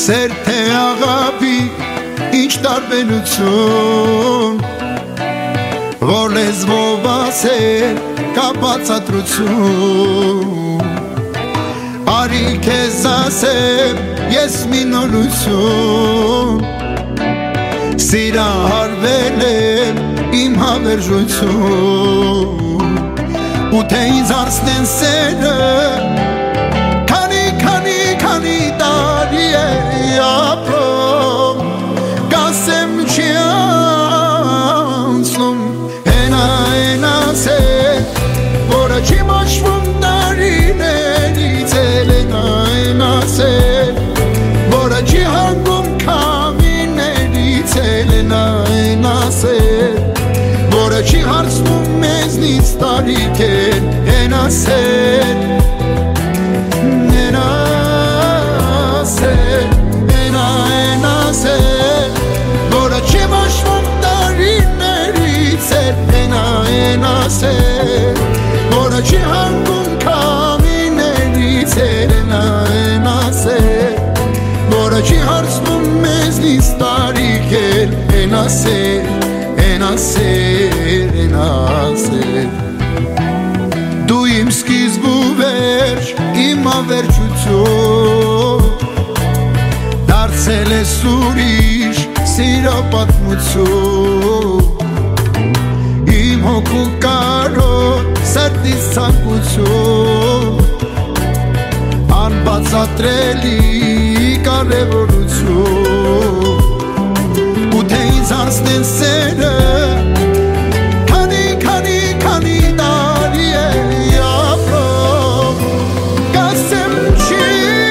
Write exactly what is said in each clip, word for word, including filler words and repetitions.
Սեր թե աղապի ինչ տարբերություն Որ լեզվով ասել կա բացատրություն Արի քեզ ասեմ ես մի նորություն Սիրահարվել եմ իմ հավերժություն Ու թե ինձ անցնեն սերը Քանի, քանի, քանի տարի է ապրում Կասեմ չի անցնում Հենա, հենա սեր Որը չի մաշվում տարիներից էլ Հենա, հենա սեր Որը չի հանգում քամիներից էլ Հենա, հենա սեր Որը չի հարցնում մեզնից տարիք էլ Հենա սեր Հենա սեր Հենա, հենա սեր Որը չի մաշվում տարիներից էլ Հենա, հենա սեր Որը չի հանգում քամիներից էլ Հենա, հենա սեր Որը չի հարցնում մեզնից տարիք էլ Հենա սեր Հենա սեր, հենա սեր Դու իմ սկիզբ ու վերջ, իմ ավերջություն Դարձել ես ուրիշ սիրո պատմություն Իմ հոգու կարոտ սրտից ցանկություն Անբացատրելի կարևորություն Ու թե ինձ անցնեն սերը Քանի, քանի, քանի տարի է ապրում Կասեմ չի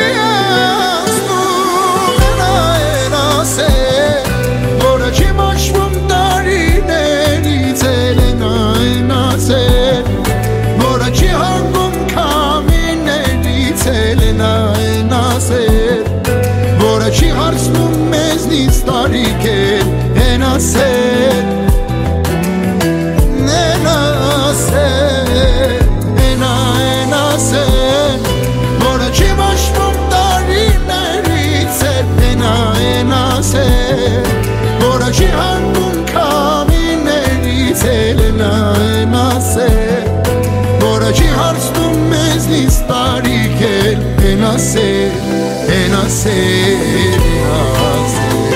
անցնում Հենա, հենա սեր Որը չի մաշվում տարիներից էլ Հենա, հենա սեր Որը չի հանգում քամիներից էլ Հենա, հենա սեր Որը չի հարցնում մեզնից տարիք էլ Հենա սեր Հենա սեր Հենա, հենա սեր Որը չի մաշվում տարիներից էլ Հենա, հենա սեր Որը չի հանգում քամիներից էլ Հենա, հենա սեր Որը չի հարցնում մեզնից տարիք էլ Հենա սեր Հենա սեր Հենա սեր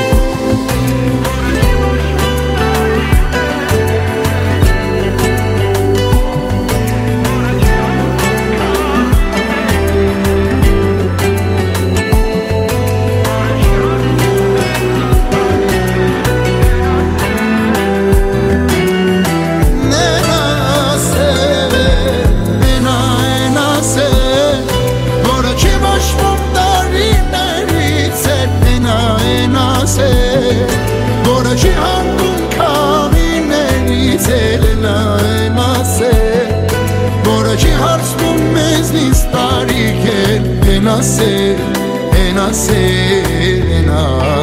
Որը չի հանգում քամիներից էլ Հենա, հենա սեր Որը չի հարցնում մեզնից տարիք էլ Հենա սեր, հենա սեր, հենա